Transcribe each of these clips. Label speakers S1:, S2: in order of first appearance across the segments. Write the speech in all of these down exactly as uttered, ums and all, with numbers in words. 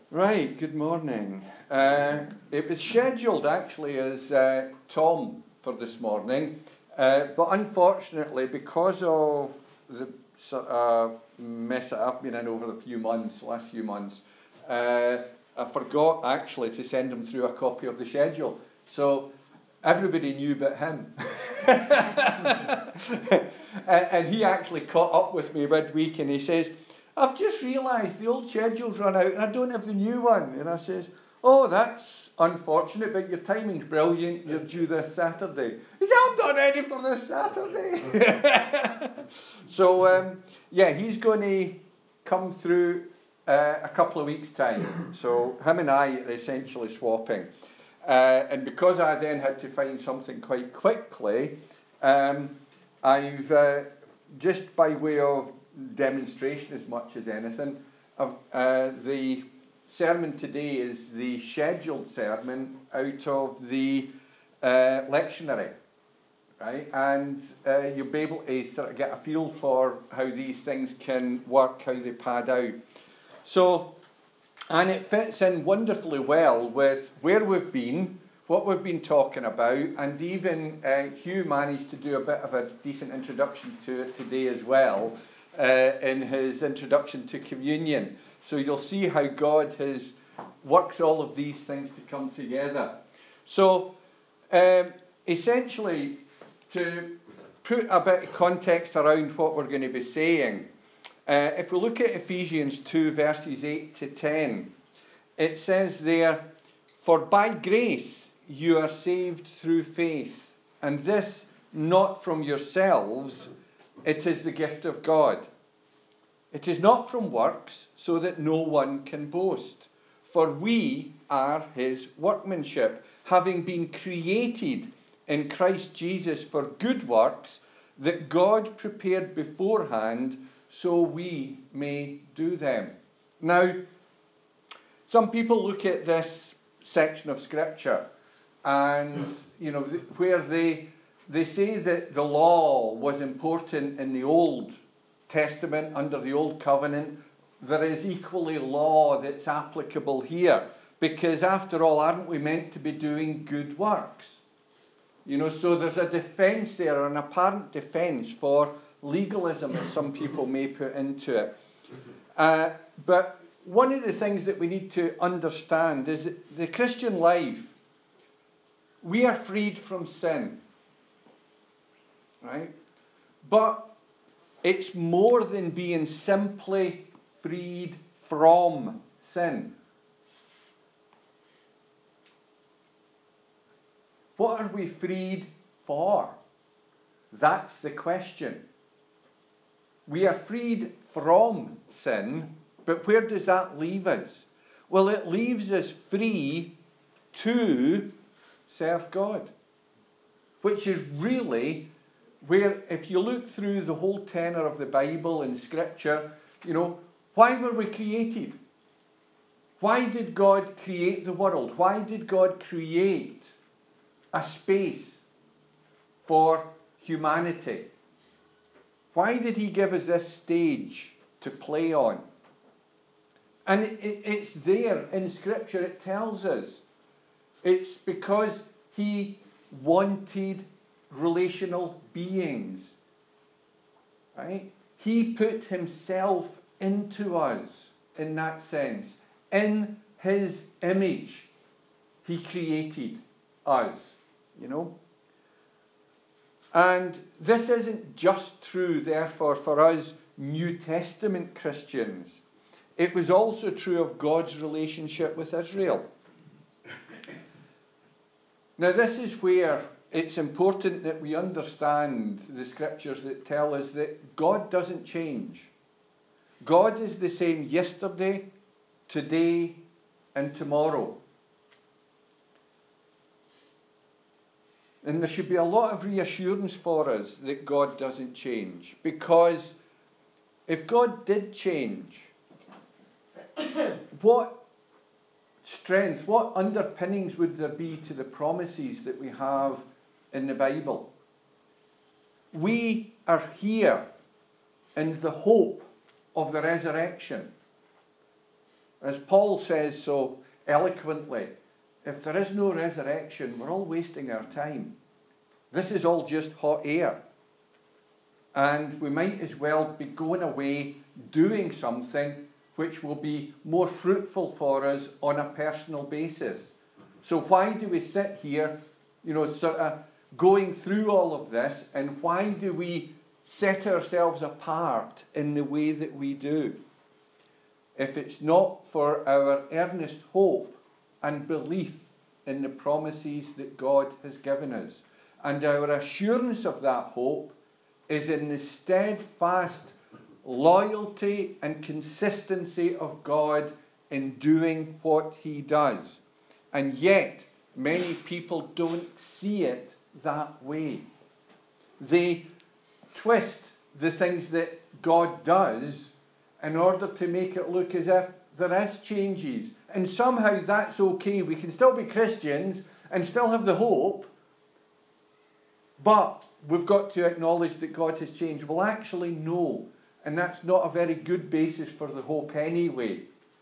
S1: Right, good morning. Uh, it was scheduled actually as uh, Tom for this morning, uh, but unfortunately, because of the sort of mess that I've been in over the few months, last few months, uh, I forgot actually to send him through a copy of the schedule. So everybody knew but him. and, and he actually caught up with me midweek and he says, I've just realised the old schedule's run out and I don't have the new one. And I says, oh, that's unfortunate, but your timing's brilliant. You're due this Saturday. He said, I'm not ready for this Saturday. so, um, yeah, he's going to come through uh, a couple of weeks' time. So him and I are essentially swapping. Uh, and because I then had to find something quite quickly, um, I've, uh, just by way of demonstration as much as anything, of, uh, the sermon today is the scheduled sermon out of the uh, lectionary, right? And uh, you'll be able to sort of get a feel for how these things can work, how they pad out. So, and it fits in wonderfully well with where we've been, what we've been talking about, and even uh, Hugh managed to do a bit of a decent introduction to it today as well, uh, in his introduction to communion. So you'll see how God has works all of these things to come together. So um, essentially, to put a bit of context around what we're going to be saying, uh, if we look at Ephesians two verses eight to ten, it says there, for by grace you are saved through faith, and this not from yourselves, it is the gift of God. It is not from works, so that no one can boast. For we are his workmanship, having been created in Christ Jesus for good works, that God prepared beforehand, so we may do them. Now, some people look at this section of Scripture and, you know, where they they say that the law was important in the Old Testament, under the Old Covenant, there is equally law that's applicable here. Because after all, aren't we meant to be doing good works? You know, so there's a defence there, an apparent defence for legalism, as some people may put into it. Uh, but one of the things that we need to understand is that the Christian life, we are freed from sin, right? But it's more than being simply freed from sin. What are we freed for? That's the question. We are freed from sin, but where does that leave us? Well, it leaves us free to serve God, which is really where, if you look through the whole tenor of the Bible and Scripture, you know, why were we created? Why did God create the world? Why did God create a space for humanity? Why did he give us this stage to play on? And it, it, it's there in Scripture, it tells us. It's because he wanted relational beings. Right? He put himself into us in that sense. In his image, he created us. You know? And this isn't just true, therefore, for us New Testament Christians. It was also true of God's relationship with Israel. Now, this is where it's important that we understand the Scriptures that tell us that God doesn't change. God is the same yesterday, today, and tomorrow. And there should be a lot of reassurance for us that God doesn't change. Because if God did change, what strength, what underpinnings would there be to the promises that we have in the Bible? We are here in the hope of the resurrection. As Paul says so eloquently, if there is no resurrection, we're all wasting our time. This is all just hot air. And we might as well be going away doing something which will be more fruitful for us on a personal basis. So why do we sit here, you know, sort of going through all of this, and why do we set ourselves apart in the way that we do? If it's not for our earnest hope and belief in the promises that God has given us. And our assurance of that hope is in the steadfast loyalty and consistency of God in doing what he does. And yet, many people don't see it that way. They twist the things that God does in order to make it look as if there is changes. And somehow that's okay. We can still be Christians and still have the hope, but we've got to acknowledge that God has changed. Well, actually, no. And that's not a very good basis for the hope anyway.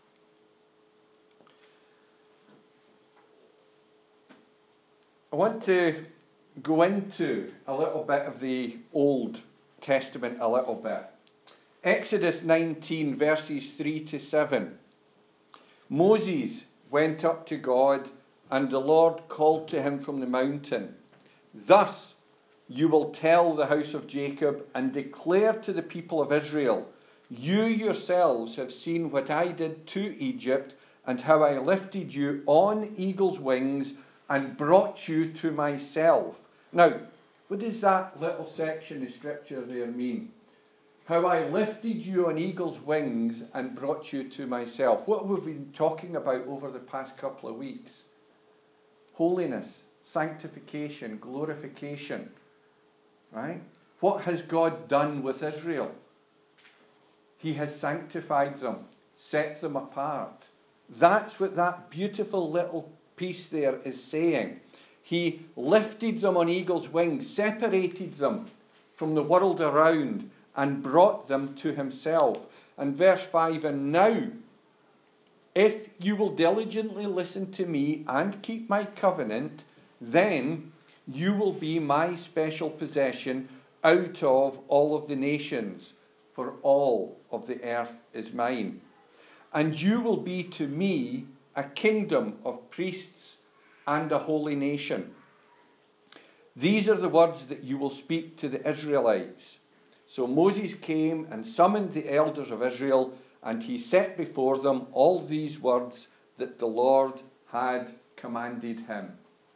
S1: I want to go into a little bit of the Old Testament a little bit. Exodus nineteen, verses three to seven. Moses went up to God, and the Lord called to him from the mountain. Thus you will tell the house of Jacob and declare to the people of Israel, you yourselves have seen what I did to Egypt, and how I lifted you on eagle's wings and brought you to myself. Now, what does that little section of scripture there mean? How I lifted you on eagle's wings and brought you to myself. What have we been talking about over the past couple of weeks? Holiness, sanctification, glorification. Right? What has God done with Israel? He has sanctified them, set them apart. That's what that beautiful little piece there is saying. He lifted them on eagle's wings, separated them from the world around, and brought them to himself. And verse five, and now, if you will diligently listen to me and keep my covenant, then you will be my special possession out of all of the nations, for all of the earth is mine. And you will be to me a kingdom of priests and a holy nation. These are the words that you will speak to the Israelites. So Moses came and summoned the elders of Israel, and he set before them all these words that the Lord had commanded him.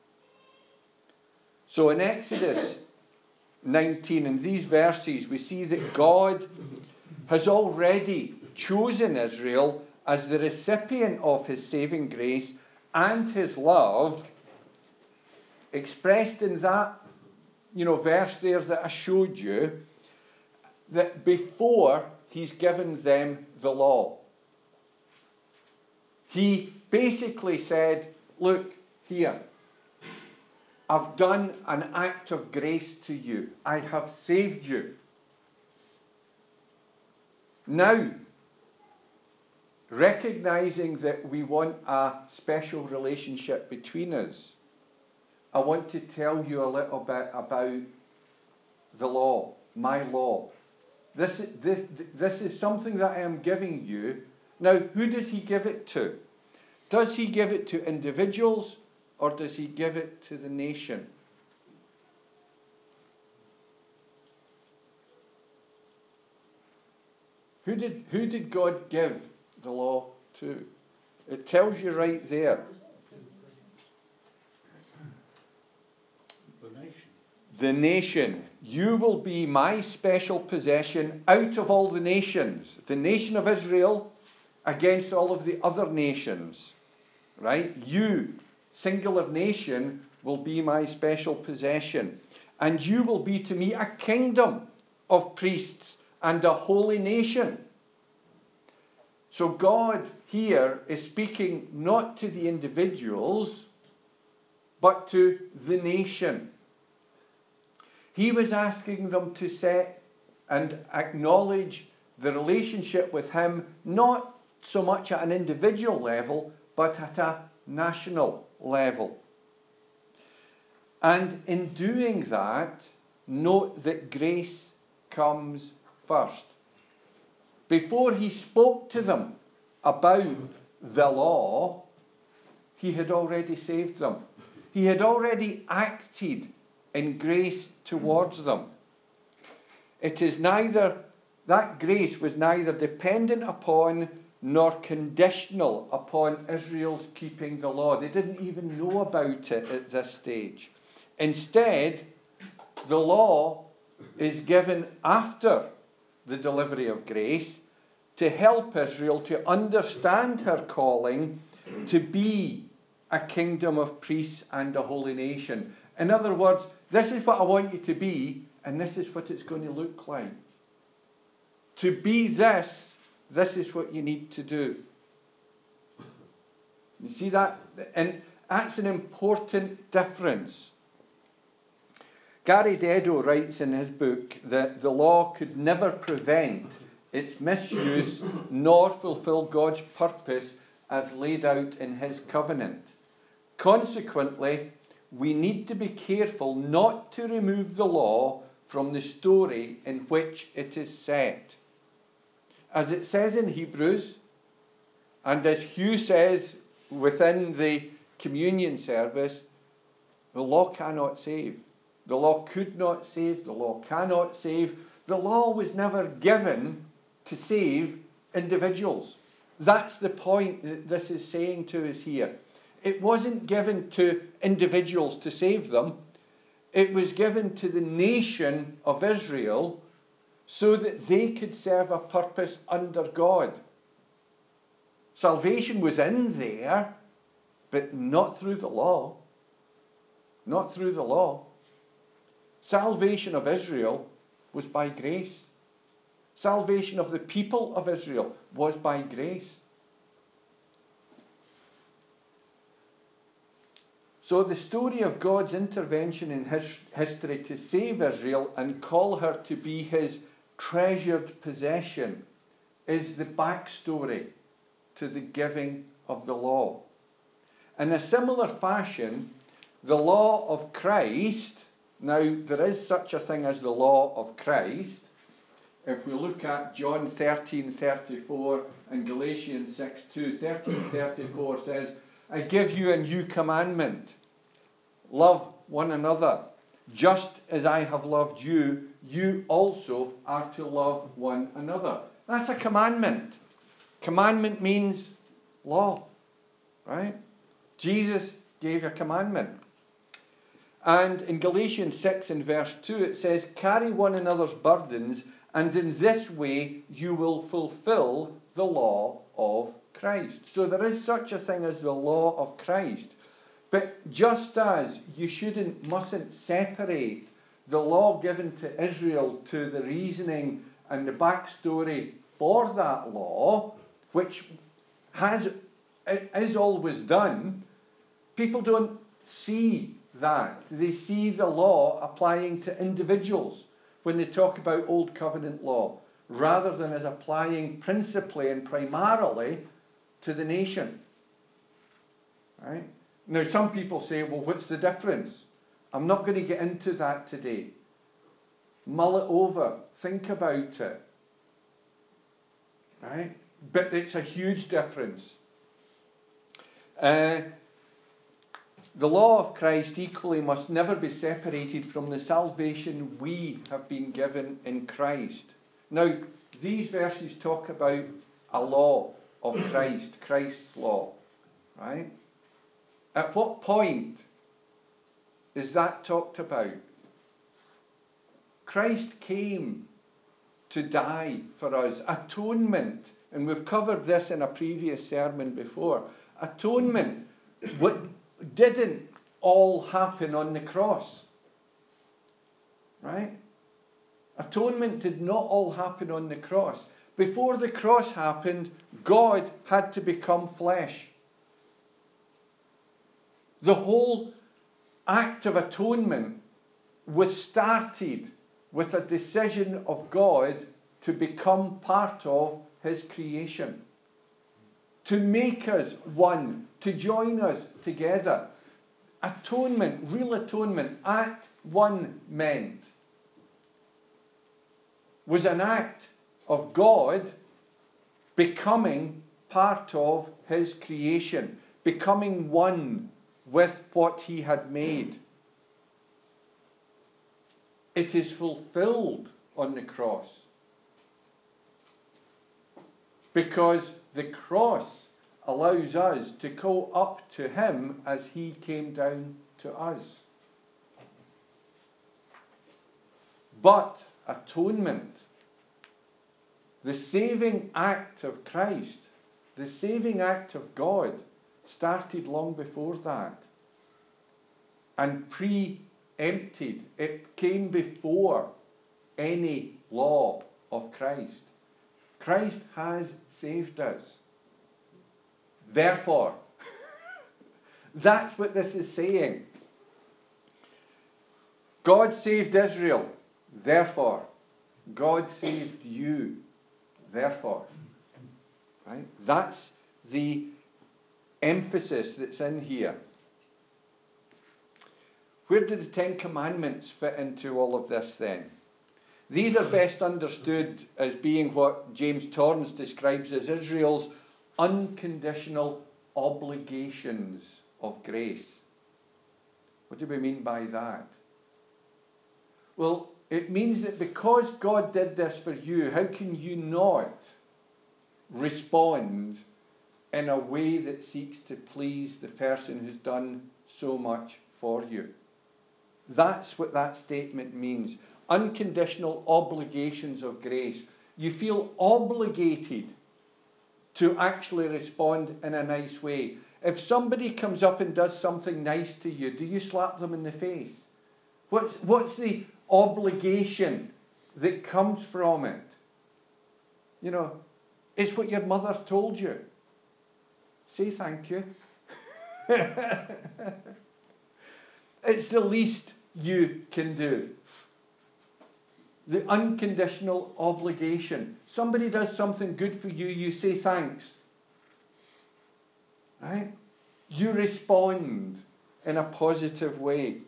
S1: So in Exodus nineteen, in these verses, we see that God has already chosen Israel as the recipient of his saving grace and his love, expressed in that, you know, verse there that I showed you, that before he's given them the law. He basically said, look, here, I've done an act of grace to you. I have saved you. Now, recognizing that we want a special relationship between us, I want to tell you a little bit about the law, my law. This, this, this is something that I am giving you. Now, who does he give it to? Does he give it to individuals, or does he give it to the nation? Who did, who did God give the law to? It tells you right there.
S2: The nation.
S1: The nation. You will be my special possession out of all the nations. The nation of Israel against all of the other nations. Right? You, singular nation, will be my special possession. And you will be to me a kingdom of priests and a holy nation. So God here is speaking not to the individuals, but to the nation. He was asking them to set and acknowledge the relationship with him, not so much at an individual level, but at a national level. And in doing that, note that grace comes first. Before he spoke to them about the law, he had already saved them. He had already acted in grace towards them. It is neither, that grace was neither dependent upon nor conditional upon Israel's keeping the law. They didn't even know about it at this stage. Instead, the law is given after the delivery of grace to help Israel to understand her calling to be a kingdom of priests and a holy nation. In other words, this is what I want you to be, and this is what it's going to look like. To be this, this is what you need to do. You see that? And that's an important difference. Gary Dedo writes in his book that the law could never prevent its misuse nor fulfill God's purpose as laid out in his covenant. Consequently, we need to be careful not to remove the law from the story in which it is set. As it says in Hebrews, and as Hugh says within the communion service, the law cannot save. The law could not save. The law cannot save. The law was never given to save individuals. That's the point that this is saying to us here. It wasn't given to individuals to save them. It was given to the nation of Israel so that they could serve a purpose under God. Salvation was in there, but not through the law. Not through the law. Salvation of Israel was by grace. Salvation of the people of Israel was by grace. So the story of God's intervention in his history to save Israel and call her to be his treasured possession is the backstory to the giving of the law. In a similar fashion, the law of Christ, now there is such a thing as the law of Christ. If we look at John thirteen thirty-four and Galatians six two, thirteen thirty-four says, I give you a new commandment. Love one another. Just as I have loved you, you also are to love one another. That's a commandment. Commandment means law, right? Jesus gave a commandment. And in Galatians six and verse two it says, carry one another's burdens, and in this way you will fulfill the law of Christ. So there is such a thing as the law of Christ. But just as you shouldn't, mustn't separate the law given to Israel to the reasoning and the backstory for that law, which has is always done, people don't see that. They see the law applying to individuals when they talk about Old Covenant law, rather than as applying principally and primarily to the nation. Right? Now, some people say, well, what's the difference? I'm not going to get into that today. Mull it over. Think about it. Right? But it's a huge difference. Uh, the law of Christ equally must never be separated from the salvation we have been given in Christ. Now, these verses talk about a law of Christ, Christ's law. Right? At what point is that talked about? Christ came to die for us. Atonement, and we've covered this in a previous sermon before. Atonement what didn't all happen on the cross. Right? Atonement did not all happen on the cross. Before the cross happened, God had to become flesh. The whole act of atonement was started with a decision of God to become part of his creation. to make us one, to join us together. Atonement, real atonement, act one meant, was an act of God becoming part of his creation, becoming one with what he had made. It is fulfilled on the cross, because the cross allows us to go up to him as he came down to us. But atonement, the saving act of Christ, the saving act of God, started long before that and pre-empted. It came before any law of Christ. Christ has saved us. Therefore, that's what this is saying. God saved Israel. Therefore, God saved you. Therefore. Right? That's the emphasis that's in here. Where do the Ten Commandments fit into all of this then? These are best understood as being what James Torrance describes as Israel's unconditional obligations of grace. What do we mean by that? Well, it means that because God did this for you, how can you not respond in a way that seeks to please the person who's done so much for you? That's what that statement means. Unconditional obligations of grace. You feel obligated to actually respond in a nice way. If somebody comes up and does something nice to you, do you slap them in the face? What's, what's the obligation that comes from it? You know, it's what your mother told you. Say thank you. It's the least you can do. The unconditional obligation. Somebody does something good for you, you say thanks. Right? You respond in a positive way.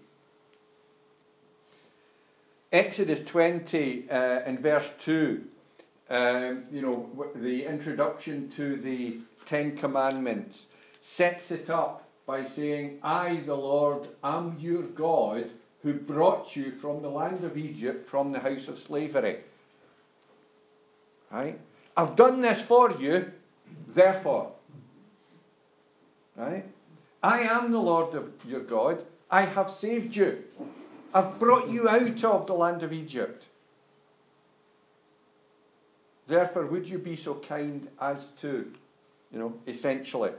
S1: Exodus twenty uh, in verse two, um, you know, the introduction to the Ten Commandments sets it up by saying, I, the Lord, am your God, who brought you from the land of Egypt, from the house of slavery. Right? I've done this for you, therefore. Right? I am the Lord of your God. I have saved you. I've brought you out of the land of Egypt. Therefore, would you be so kind as to, you know, essentially.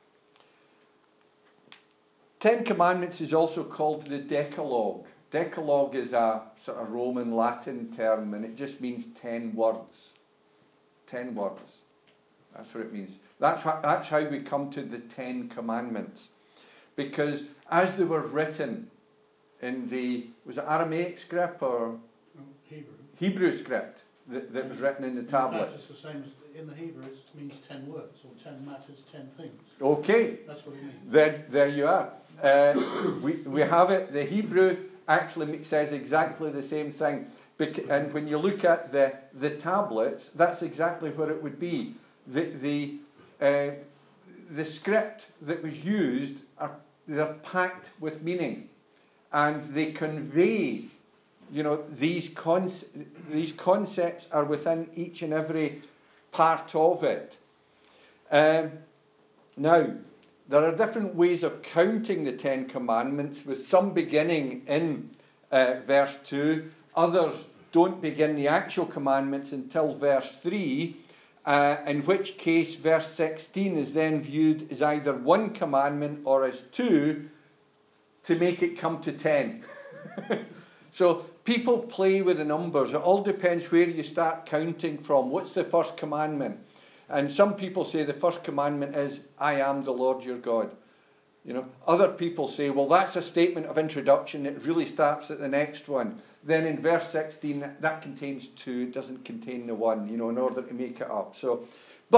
S1: Ten Commandments is also called the Decalogue. Decalogue is a sort of Roman Latin term, and it just means ten words. Ten words. That's what it means. That's how, that's how we come to the Ten Commandments. Because as they were written in the, was it Aramaic script or?
S2: No, Hebrew.
S1: Hebrew script that, that was written in the tablets.
S2: In fact, it's the same as in the Hebrew. It means ten words or ten matters, ten things.
S1: Okay.
S2: That's what it means.
S1: Then there you are. Uh, we we have it. The Hebrew actually says exactly the same thing. And when you look at the the tablets, that's exactly what it would be. The the uh, the script that was used are they're packed with meaning, and they convey. You know, these conce- these concepts are within each and every part of it. Um, now, there are different ways of counting the Ten Commandments, with some beginning in uh, verse two. Others don't begin the actual commandments until verse three, uh, in which case verse sixteen is then viewed as either one commandment or as two to make it come to ten. So people play with the numbers. It all depends where you start counting from. What's the first commandment? And some people say the first commandment is, I am the Lord your God. You know, other people say, well, that's a statement of introduction. It really starts at the next one. Then in verse sixteen, that contains two. It doesn't contain the one, you know, in order to make it up. So, but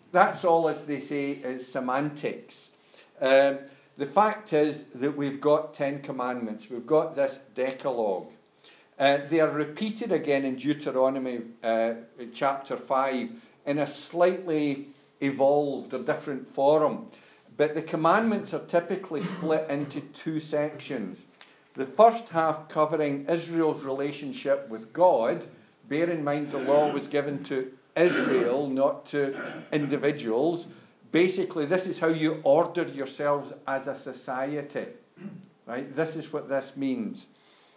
S1: that's all, as they say, is semantics. Um, the fact is that we've got Ten Commandments. We've got this Decalogue. Uh, they are repeated again in Deuteronomy uh, chapter five in a slightly evolved or different form. But the commandments are typically split into two sections. The first half covering Israel's relationship with God. Bear in mind the law was given to Israel, not to individuals. Basically, this is how you order yourselves as a society. Right? This is what this means.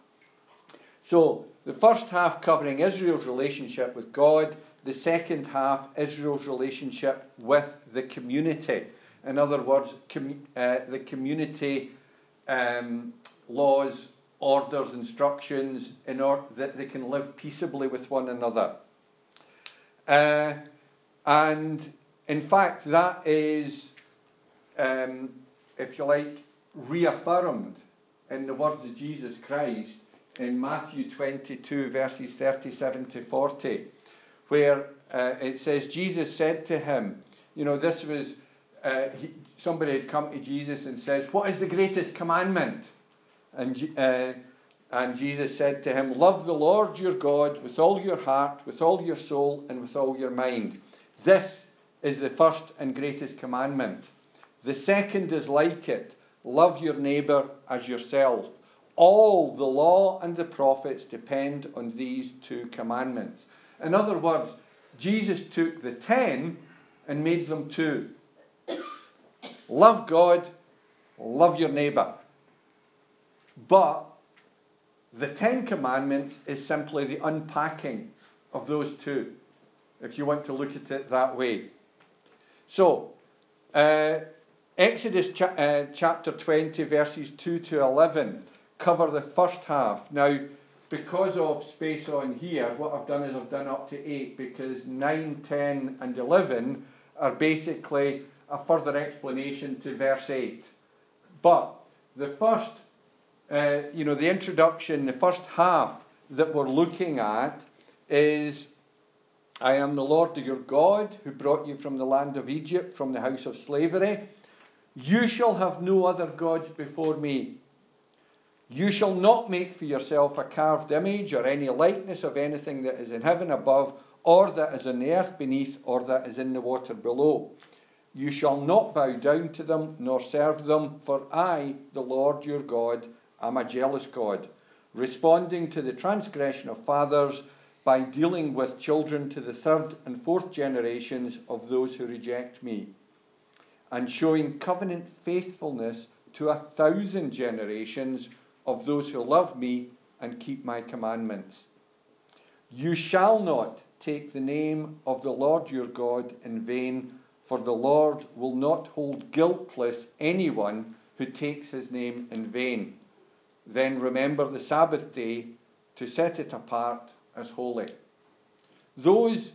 S1: So, the first half covering Israel's relationship with God. The second half, Israel's relationship with the community. In other words, com- uh, the community um, laws, orders, instructions, in order that they can live peaceably with one another. Uh, and in fact, that is, um, if you like, reaffirmed in the words of Jesus Christ in Matthew twenty-two, verses thirty-seven to forty, where uh, it says, Jesus said to him, you know, this was, uh, he, somebody had come to Jesus and says, what is the greatest commandment? And, uh, and Jesus said to him, love the Lord your God with all your heart, with all your soul, and with all your mind. This is the first and greatest commandment. The second is like it. Love your neighbour as yourself. All the law and the prophets depend on these two commandments. In other words, Jesus took the ten and made them two. Love God, love your neighbour. But the Ten Commandments is simply the unpacking of those two, if you want to look at it that way. So, uh, Exodus cha- uh, chapter twenty, verses two to eleven, cover the first half. Now, because of space on here, what I've done is I've done up to eight, because nine, ten, and eleven are basically a further explanation to verse eight. But the first, uh, you know, the introduction, the first half that we're looking at is, I am the Lord your God who brought you from the land of Egypt, from the house of slavery. You shall have no other gods before me. You shall not make for yourself a carved image or any likeness of anything that is in heaven above, or that is in the earth beneath, or that is in the water below. You shall not bow down to them, nor serve them, for I, the Lord your God, am a jealous God, responding to the transgression of fathers by dealing with children to the third and fourth generations of those who reject me, and showing covenant faithfulness to a thousand generations of those who love me and keep my commandments. You shall not take the name of the Lord your God in vain, for the Lord will not hold guiltless anyone who takes his name in vain. Then remember the Sabbath day to set it apart as holy. Those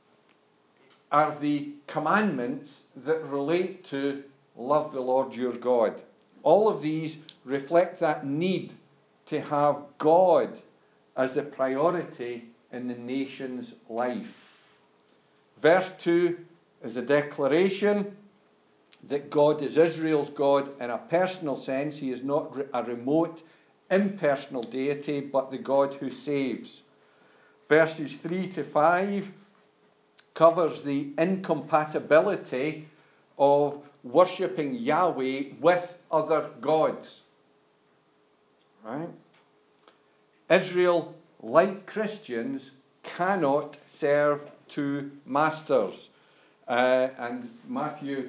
S1: are the commandments that relate to love the Lord your God. All of these reflect that need to have God as the priority in the nation's life. Verse two is a declaration that God is Israel's God in a personal sense. He is not a remote, impersonal deity, but the God who saves. Verses three to five covers the incompatibility of worshipping Yahweh with other gods. Right? Israel, like Christians, cannot serve two masters. Uh, and Matthew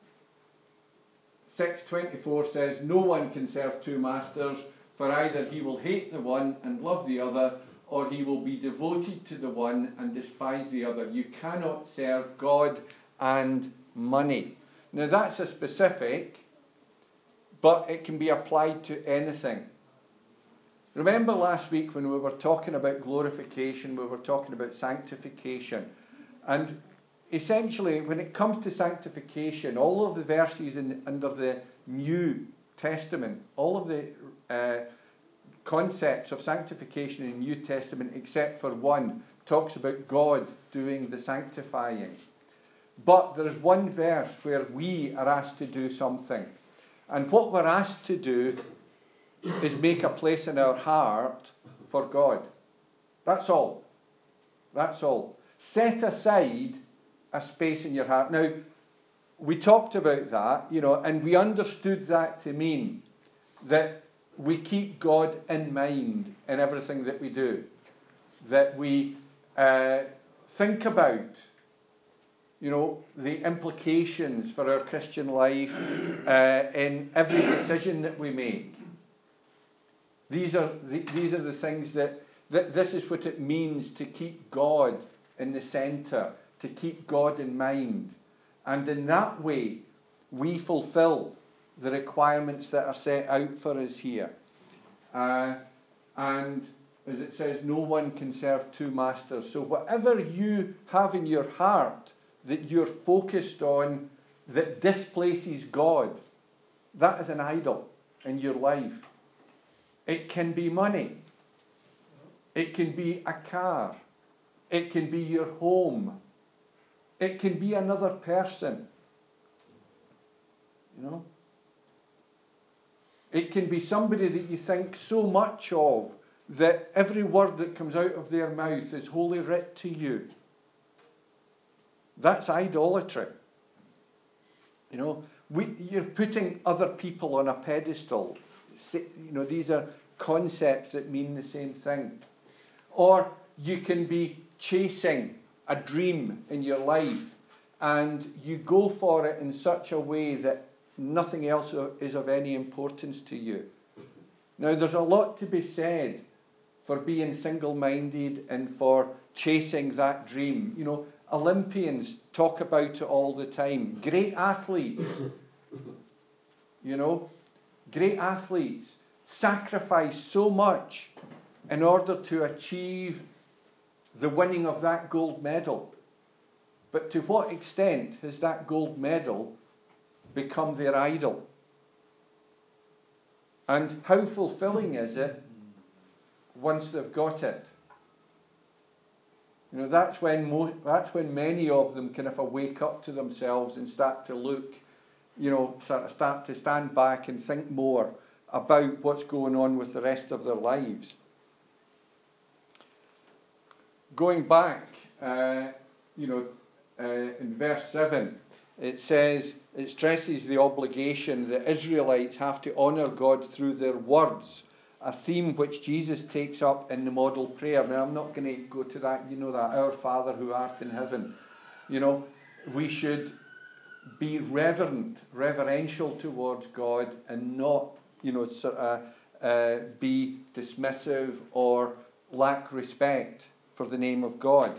S1: six twenty-four says, no one can serve two masters, for either he will hate the one and love the other, or he will be devoted to the one and despise the other. You cannot serve God and money. Now that's a specific, but it can be applied to anything. Remember last week when we were talking about glorification, we were talking about sanctification. And essentially, when it comes to sanctification, all of the verses in, under the New Testament, all of the uh, concepts of sanctification in the New Testament, except for one, talks about God doing the sanctifying. But there's one verse where we are asked to do something. And what we're asked to do is make a place in our heart for God. That's all. That's all. Set aside a space in your heart. Now, we talked about that, you know, and we understood that to mean that we keep God in mind in everything that we do. That we uh, think about, you know, the implications for our Christian life uh, in every decision that we make. These are the, these are the things that, that this is what it means to keep God in the centre, to keep God in mind. And in that way, we fulfill the requirements that are set out for us here. Uh, and as it says, no one can serve two masters. So whatever you have in your heart that you're focused on that displaces God, that is an idol in your life. It can be money. It can be a car. It can be your home. It can be another person. You know? It can be somebody that you think so much of that every word that comes out of their mouth is holy writ to you. That's idolatry. You know, we, you're putting other people on a pedestal. You know, these are concepts that mean the same thing. Or you can be chasing a dream in your life and you go for it in such a way that nothing else is of any importance to you. Now, there's a lot to be said for being single-minded and for chasing that dream. You know, Olympians talk about it all the time. Great athletes, you know, great athletes sacrifice so much in order to achieve the winning of that gold medal. But to what extent has that gold medal become their idol? And how fulfilling is it once they've got it? You know, that's when mo- that's when many of them kind of wake up to themselves and start to look, you know, sort of start to stand back and think more about what's going on with the rest of their lives. Going back, uh, you know, uh, in verse seven, it says, it stresses the obligation that Israelites have to honour God through their words, a theme which Jesus takes up in the model prayer. Now, I'm not going to go to that, you know, that Our Father who art in heaven. You know, we should be reverent, reverential towards God and not, you know, sort of, uh, be dismissive or lack respect for the name of God.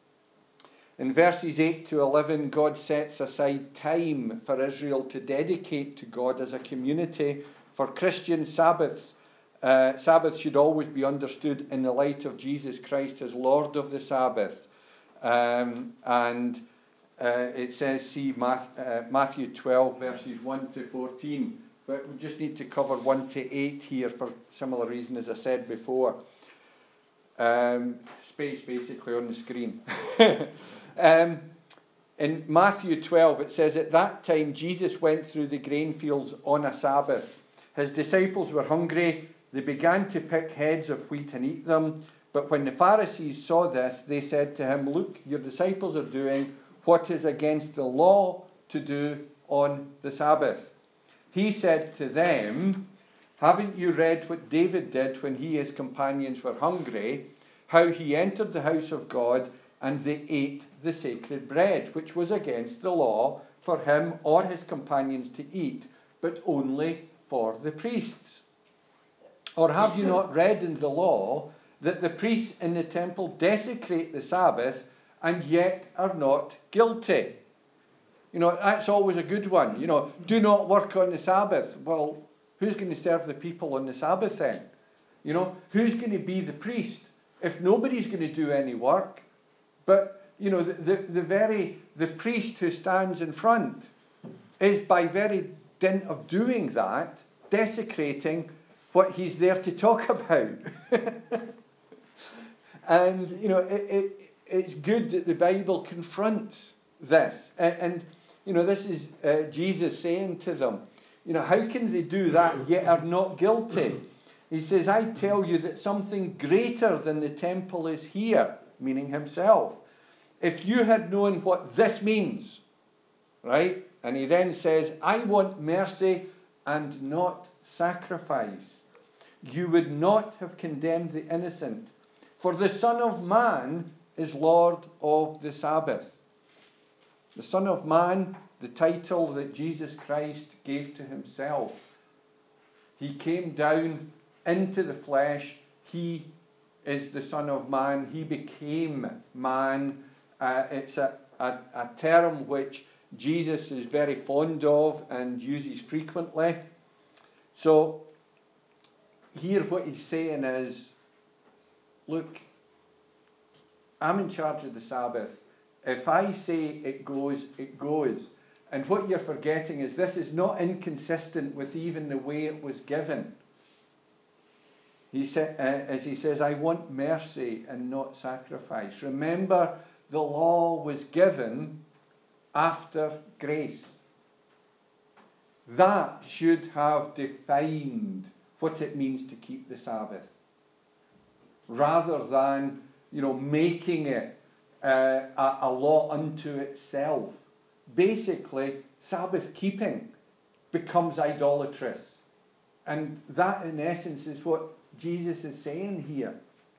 S1: In verses eight to eleven, God sets aside time for Israel to dedicate to God as a community. For Christian Sabbaths, uh, Sabbath should always be understood in the light of Jesus Christ as Lord of the Sabbath. Um, and uh, it says, see Matthew twelve, verses one to fourteen. But we just need to cover one to eight here for similar reason as I said before. Um, space basically on the screen. um, in Matthew twelve it says, at that time Jesus went through the grain fields on a Sabbath. His disciples were hungry. They began to pick heads of wheat and eat them. But when the Pharisees saw this, they said to him, look, your disciples are doing what is against the law to do on the Sabbath. He said to them, haven't you read what David did when he and his companions were hungry, how he entered the house of God and they ate the sacred bread, which was against the law for him or his companions to eat, but only for the priests? Or have you not read in the law that the priests in the temple desecrate the Sabbath and yet are not guilty? You know, that's always a good one. You know, do not work on the Sabbath. Well, who's going to serve the people on the Sabbath then? You know, who's going to be the priest if nobody's going to do any work? But, you know, the, the, the very, the priest who stands in front is by very dint of doing that, desecrating what he's there to talk about. And, you know, it, it, it's good that the Bible confronts this. And, and you know, this is uh, Jesus saying to them, you know, how can they do that yet are not guilty? He says, I tell you that something greater than the temple is here, meaning himself. If you had known what this means, right? And he then says, I want mercy and not sacrifice. You would not have condemned the innocent. For the Son of Man is Lord of the Sabbath. The Son of Man, the title that Jesus Christ gave to himself. He came down into the flesh. He is the Son of Man. He became man. Uh, it's a, a, a term which Jesus is very fond of and uses frequently. So here what he's saying is, look, I'm in charge of the Sabbath. If I say it goes, it goes. And what you're forgetting is this is not inconsistent with even the way it was given. He sa- uh, as he says, I want mercy and not sacrifice. Remember, the law was given after grace. That should have defined what it means to keep the Sabbath, rather than, you know, making it uh, a, a law unto itself. Basically, Sabbath keeping becomes idolatrous. And that, in essence, is what Jesus is saying here.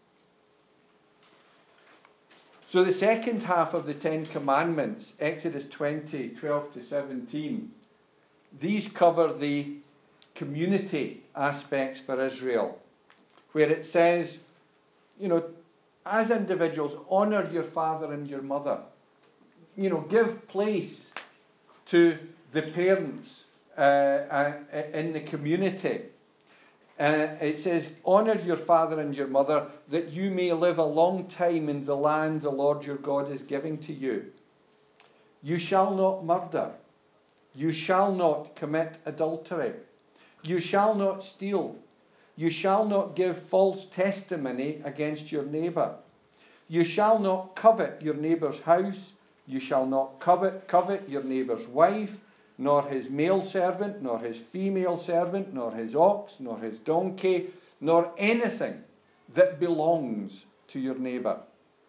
S1: So the second half of the Ten Commandments, Exodus twenty, twelve to seventeen, these cover the community aspects for Israel, where it says, you know, as individuals, honour your father and your mother. You know, give place to the parents uh, uh, in the community. Uh, it says, honour your father and your mother, that you may live a long time in the land the Lord your God is giving to you. You shall not murder. You shall not commit adultery. You shall not steal. You shall not give false testimony against your neighbour. You shall not covet your neighbour's house. You shall not covet, covet your neighbour's wife, nor his male servant, nor his female servant, nor his ox, nor his donkey, nor anything that belongs to your neighbour.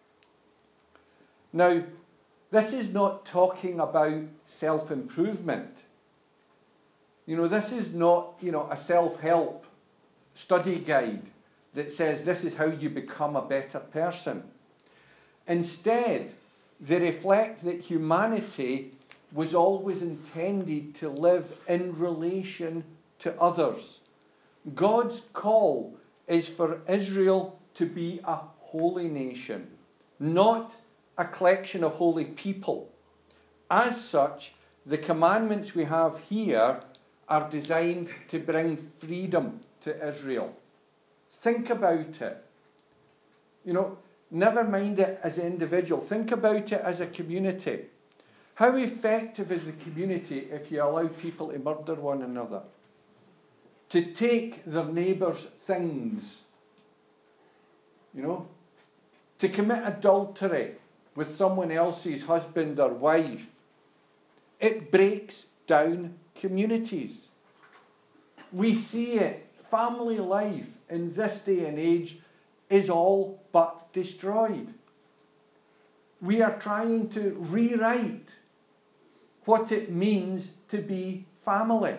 S1: Now, this is not talking about self-improvement. You know, this is not, you know, a self-help study guide that says this is how you become a better person. Instead, they reflect that humanity was always intended to live in relation to others. God's call is for Israel to be a holy nation, not a collection of holy people. As such, the commandments we have here are designed to bring freedom to Israel. Think about it. You know, never mind it as an individual. Think about it as a community. How effective is the community if you allow people to murder one another? To take their neighbour's things? You know? To commit adultery with someone else's husband or wife? It breaks down communities. We see it. Family life in this day and age is all but destroyed. We are trying to rewrite what it means to be family.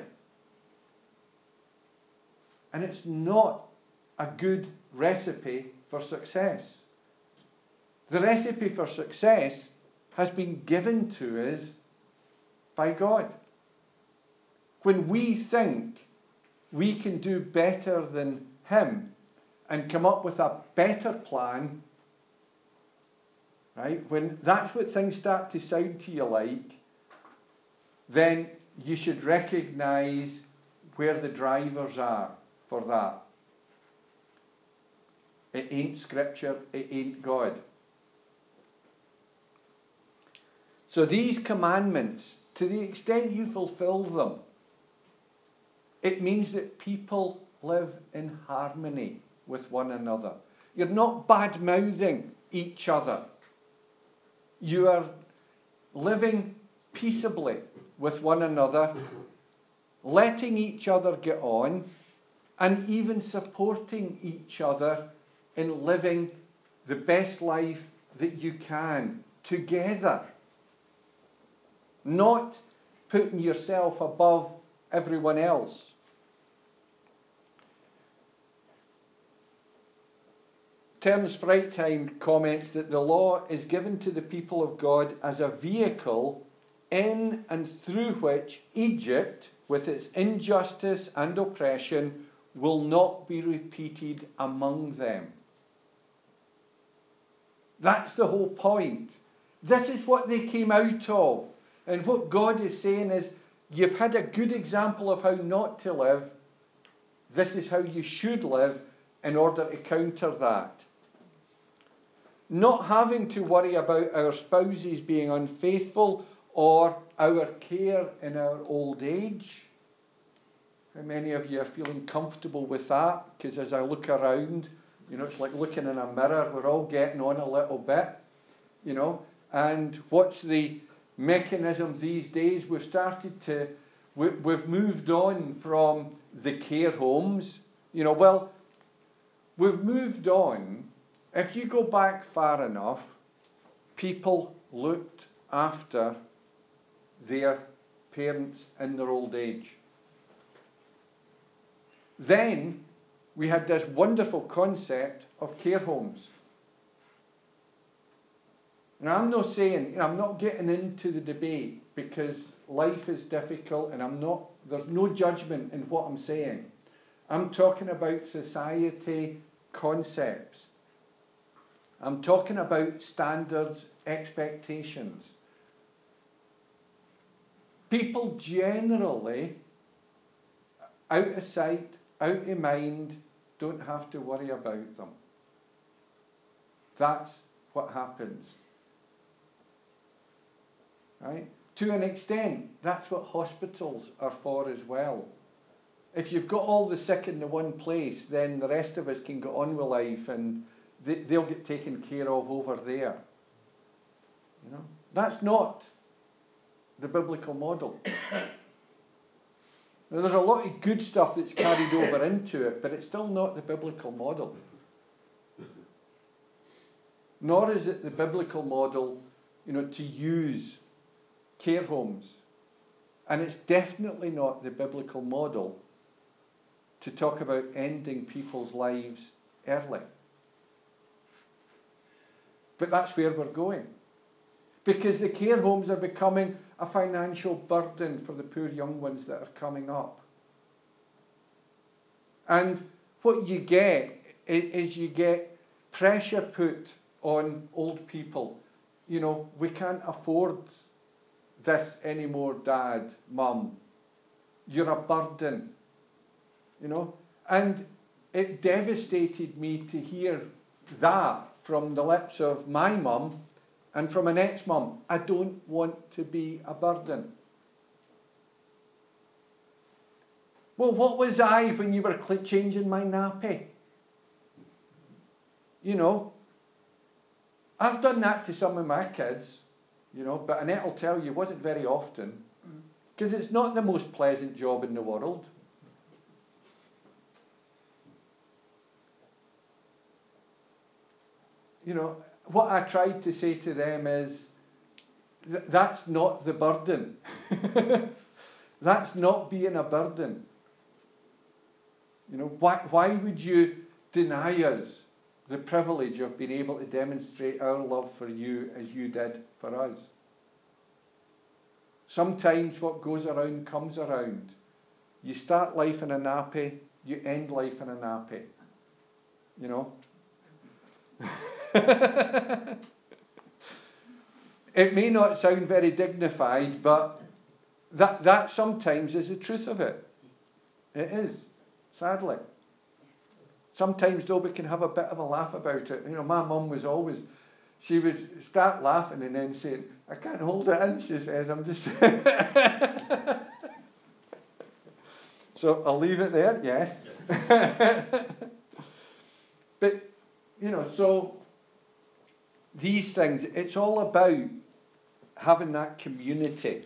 S1: And it's not a good recipe for success. The recipe for success has been given to us by God. When we think we can do better than Him and come up with a better plan, right? When that's what things start to sound to you like, then you should recognise where the drivers are for that. It ain't Scripture, it ain't God. So these commandments, to the extent you fulfill them, it means that people live in harmony with one another. You're not bad-mouthing each other. You are living peaceably with one another, letting each other get on, and even supporting each other in living the best life that you can together. Not putting yourself above everyone else. Terence Freitheim comments that the law is given to the people of God as a vehicle in and through which Egypt, with its injustice and oppression, will not be repeated among them. That's the whole point. This is what they came out of. And what God is saying is, you've had a good example of how not to live. This is how you should live in order to counter that. Not having to worry about our spouses being unfaithful or our care in our old age. How many of you are feeling comfortable with that? Because as I look around, you know, it's like looking in a mirror. We're all getting on a little bit, you know. And what's the mechanism these days? We've started to, we, we've moved on from the care homes. You know, well, we've moved on. If you go back far enough, people looked after their parents in their old age. Then we had this wonderful concept of care homes. Now, I'm not saying, you know, I'm not getting into the debate because life is difficult and I'm not, there's no judgment in what I'm saying. I'm talking about society concepts. I'm talking about standards, expectations. People generally, out of sight, out of mind, don't have to worry about them. That's what happens. Right? To an extent, that's what hospitals are for as well. If you've got all the sick in the one place, then the rest of us can get on with life and they, they'll get taken care of over there. You know? That's not the biblical model. Now, there's a lot of good stuff that's carried over into it, but it's still not the biblical model. Nor is it the biblical model, you know, to use care homes. And it's definitely not the biblical model to talk about ending people's lives early. But that's where we're going. Because the care homes are becoming a financial burden for the poor young ones that are coming up. And what you get is you get pressure put on old people. You know, we can't afford this anymore, Dad, Mum. You're a burden. You know? And it devastated me to hear that from the lips of my mum and from an ex-mum. I don't want to be a burden. Well, what was I when you were changing my nappy? You know, I've done that to some of my kids, you know, but Annette will tell you it wasn't very often, because it's not the most pleasant job in the world. You know, what I tried to say to them is, th- that's not the burden. That's not being a burden. You know, why, why would you deny us the privilege of being able to demonstrate our love for you as you did for us? Sometimes what goes around comes around. You start life in a nappy, you end life in a nappy. You know? It may not sound very dignified, but that, that sometimes is the truth of it. It is, sadly. Sometimes, though, we can have a bit of a laugh about it. You know, my mum was always, she would start laughing and then saying, I can't hold it in, she says, I'm just... So I'll leave it there, yes. But, you know, so these things, it's all about having that community.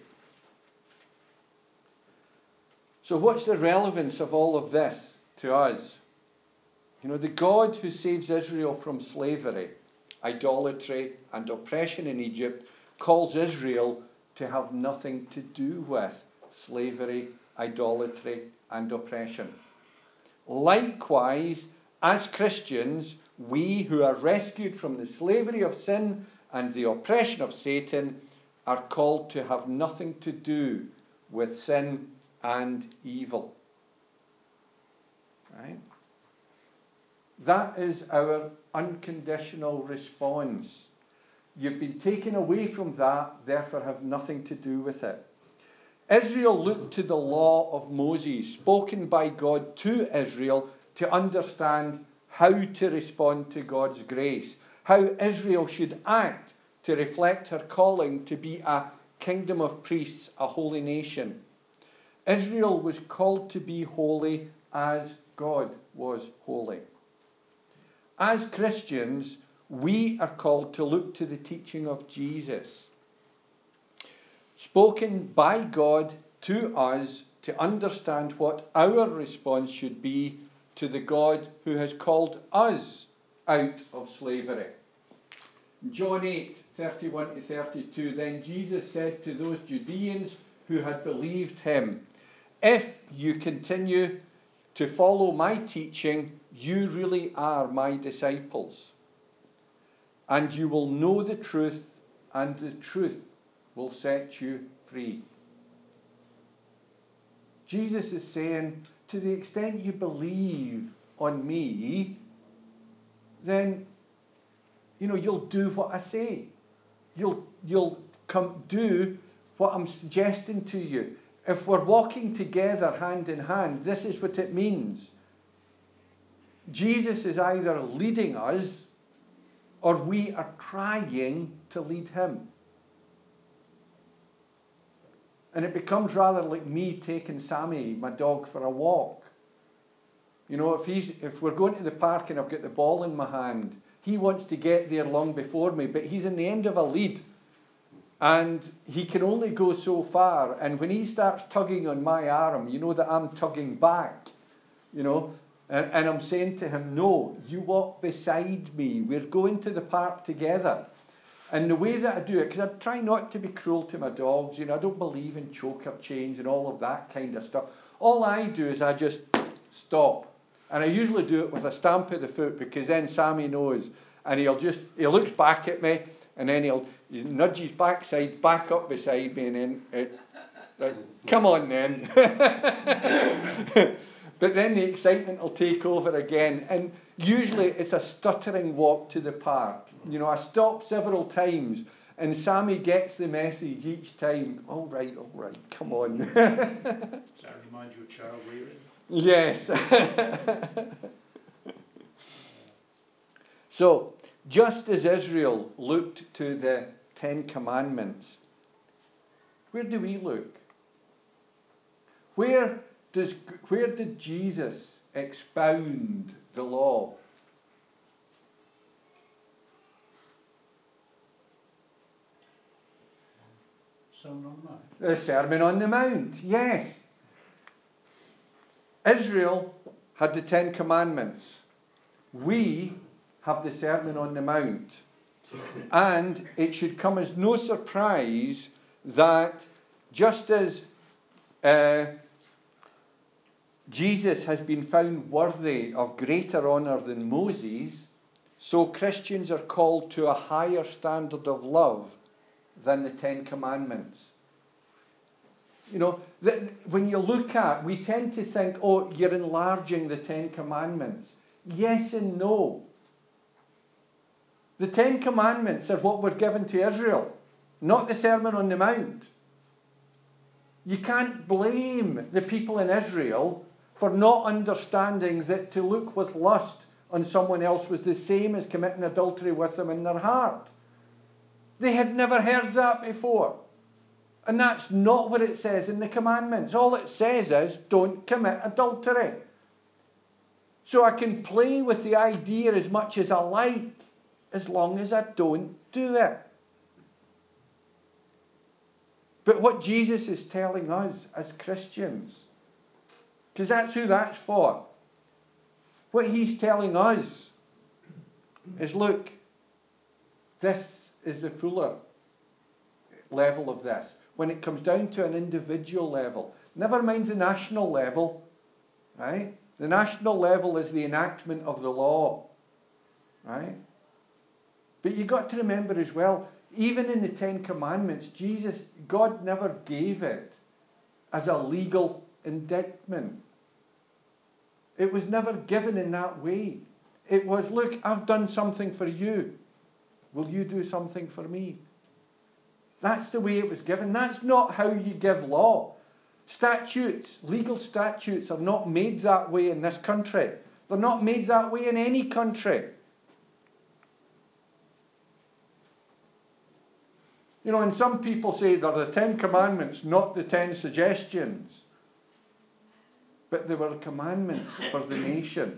S1: So what's the relevance of all of this to us? You know, the God who saves Israel from slavery, idolatry, and oppression in Egypt calls Israel to have nothing to do with slavery, idolatry, and oppression. Likewise, as Christians, we who are rescued from the slavery of sin and the oppression of Satan are called to have nothing to do with sin and evil. Right? That is our unconditional response. You've been taken away from that, therefore have nothing to do with it. Israel looked to the law of Moses, spoken by God to Israel, to understand how to respond to God's grace, how Israel should act to reflect her calling to be a kingdom of priests, a holy nation. Israel was called to be holy as God was holy. As Christians, we are called to look to the teaching of Jesus, spoken by God to us to understand what our response should be to the God who has called us out of slavery. John eight, thirty-one to thirty-two, then Jesus said to those Judeans who had believed him, if you continue to follow my teaching, you really are my disciples. And you will know the truth, and the truth will set you free. Jesus is saying, to the extent you believe on me, then, you know, you'll do what I say. You'll, you'll come do what I'm suggesting to you. If we're walking together hand in hand, this is what it means. Jesus is either leading us or we are trying to lead him. And it becomes rather like me taking Sammy, my dog, for a walk. You know, if he's if we're going to the park and I've got the ball in my hand, he wants to get there long before me, but he's in the end of a lead. And he can only go so far. And when he starts tugging on my arm, you know that I'm tugging back. You know, and, and I'm saying to him, no, you walk beside me. We're going to the park together. And the way that I do it, because I try not to be cruel to my dogs, you know, I don't believe in choker chains and all of that kind of stuff. All I do is I just stop. And I usually do it with a stamp of the foot, because then Sammy knows. And he'll just, he looks back at me, and then he'll, he'll nudge his backside back up beside me, and then, it, right, come on then. But then the excitement will take over again. And usually it's a stuttering walk to the park. You know, I stop several times, and Sammy gets the message each time. All right, all right, come on.
S2: Does that remind you of child rearing?
S1: Yes. So, just as Israel looked to the Ten Commandments, where do we look? Where does where did Jesus expound the law?
S2: Sermon on the Mount.
S1: The Sermon on the Mount, yes. Israel had the Ten Commandments. We have the Sermon on the Mount. And it should come as no surprise that just as uh, Jesus has been found worthy of greater honour than Moses, so Christians are called to a higher standard of love than the Ten Commandments. You know, the, when you look at, we tend to think, oh, you're enlarging the Ten Commandments. Yes and no. The Ten Commandments are what were given to Israel, not the Sermon on the Mount. You can't blame the people in Israel for not understanding that to look with lust on someone else was the same as committing adultery with them in their heart. They had never heard that before. And that's not what it says in the commandments. All it says is, don't commit adultery. So I can play with the idea as much as I like, as long as I don't do it. But what Jesus is telling us as Christians, because that's who that's for, what he's telling us is, look, this is the fuller level of this. When it comes down to an individual level, never mind the national level, right? The national level is the enactment of the law, right? But you've got to remember as well, even in the Ten Commandments, Jesus, God never gave it as a legal indictment. It was never given in that way. It was, look, I've done something for you. Will you do something for me? That's the way it was given. That's not how you give law. Statutes, legal statutes are not made that way in this country. They're not made that way in any country. You know, and some people say they're the Ten Commandments, not the Ten Suggestions. But they were commandments for the nation,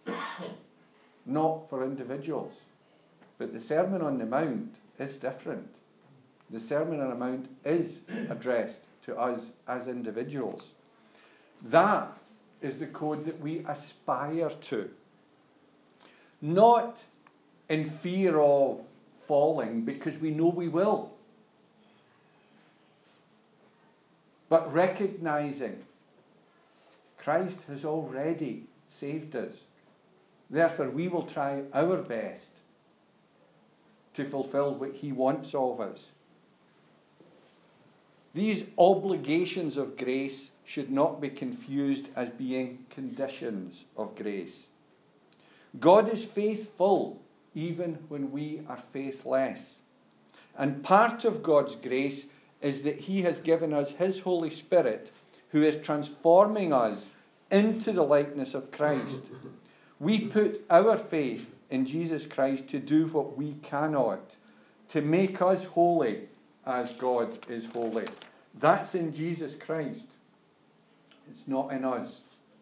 S1: not for individuals. But the Sermon on the Mount is different. The Sermon on the Mount is addressed to us as individuals. That is the code that we aspire to. Not in fear of falling, because we know we will. But recognizing Christ has already saved us. Therefore, we will try our best to fulfill what he wants of us. These obligations of grace should not be confused as being conditions of grace. God is faithful even when we are faithless. And part of God's grace is that he has given us his Holy Spirit, who is transforming us into the likeness of Christ. We put our faith in Jesus Christ to do what we cannot, to make us holy as God is holy. That's in Jesus Christ. It's not in us.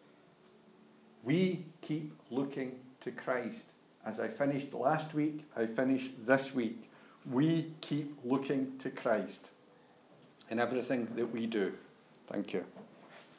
S1: We keep looking to Christ. As I finished last week, I finish this week. We keep looking to Christ in everything that we do. Thank you.